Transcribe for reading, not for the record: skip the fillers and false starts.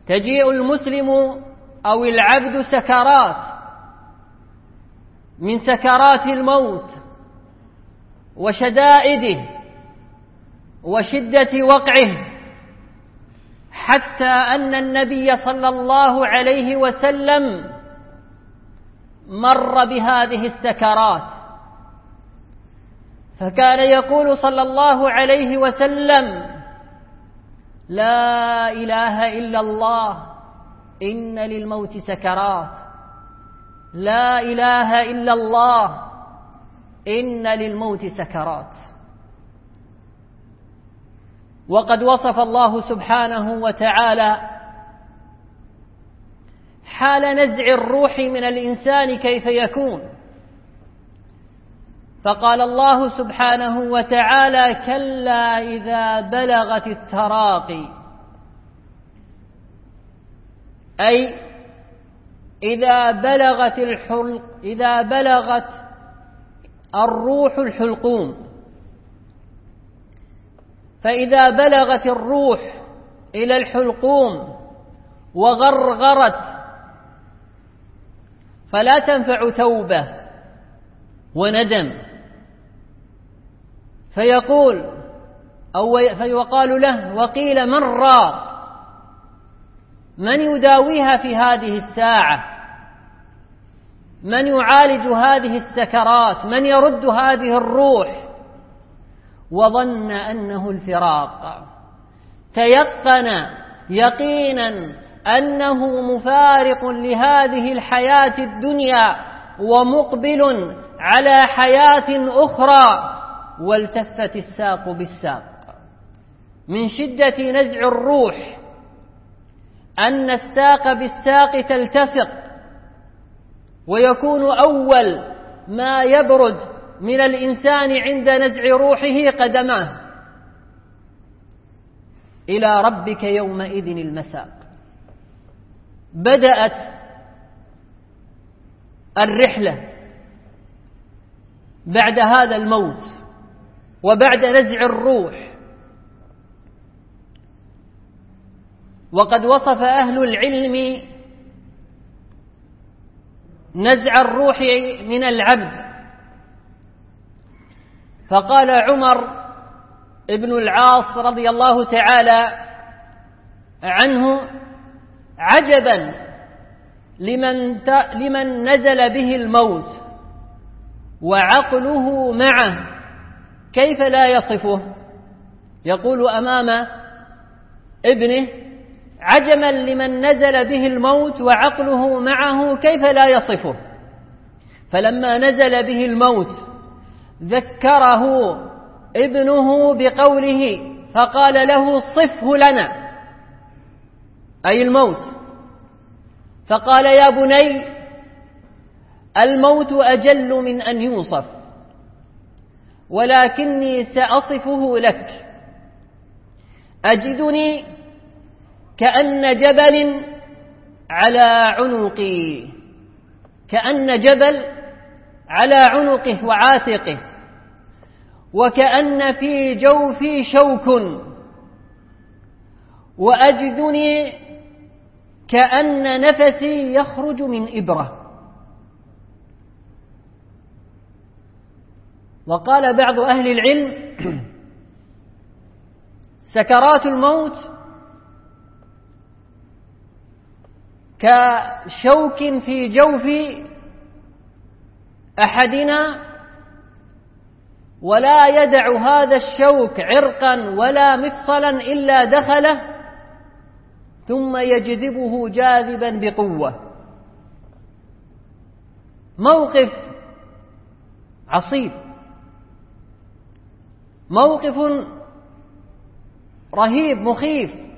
تجيء المسلم أو العبد سكرات من سكرات الموت وشدائده وشدة وقعه، حتى أن النبي صلى الله عليه وسلم مر بهذه السكرات، فكان يقول صلى الله عليه وسلم: لا إله إلا الله إن للموت سكرات، لا إله إلا الله إن للموت سكرات. وقد وصف الله سبحانه وتعالى حال نزع الروح من الإنسان كيف يكون، فقال الله سبحانه وتعالى: كلا إذا بلغت التراقي، أي إذا بلغت الروح الحلقوم، فإذا بلغت الروح إلى الحلقوم وغرغرت فلا تنفع توبة وندم، فيقال له: وقيل من راق، من يداويها في هذه الساعة، من يعالج هذه السكرات، من يرد هذه الروح؟ وظن أنه الفراق، تيقن يقينا أنه مفارق لهذه الحياة الدنيا ومقبل على حياة أخرى، والتفت الساق بالساق. من شدة نزع الروح أن الساق بالساق تلتصق، ويكون أول ما يبرد من الإنسان عند نزع روحه قدماه. إلى ربك يومئذ المساق. بدأت الرحلة بعد هذا الموت وبعد نزع الروح. وقد وصف أهل العلم نزع الروح من العبد، فقال عمر ابن العاص رضي الله تعالى عنه: عجبا لمن نزل به الموت وعقله معه، كيف لا يصفه؟ يقول أمام ابنه: عجبا لمن نزل به الموت وعقله معه، كيف لا يصفه؟ فلما نزل به الموت ذكره ابنه بقوله، فقال له: صفه لنا، أي الموت. فقال: يا بني، الموت أجل من أن يوصف، ولكني سأصفه لك. أجدني كأن جبل على عنقي، كأن جبل على عنقه وعاتقه، وكأن في جوفي شوك، وأجدني كأن نفسي يخرج من إبرة. وقال بعض أهل العلم: سكرات الموت كشوك في جوف أحدنا، ولا يدع هذا الشوك عرقا ولا مفصلا إلا دخله، ثم يجذبه جاذبا بقوة. موقف عصيب، موقف رهيب مخيف،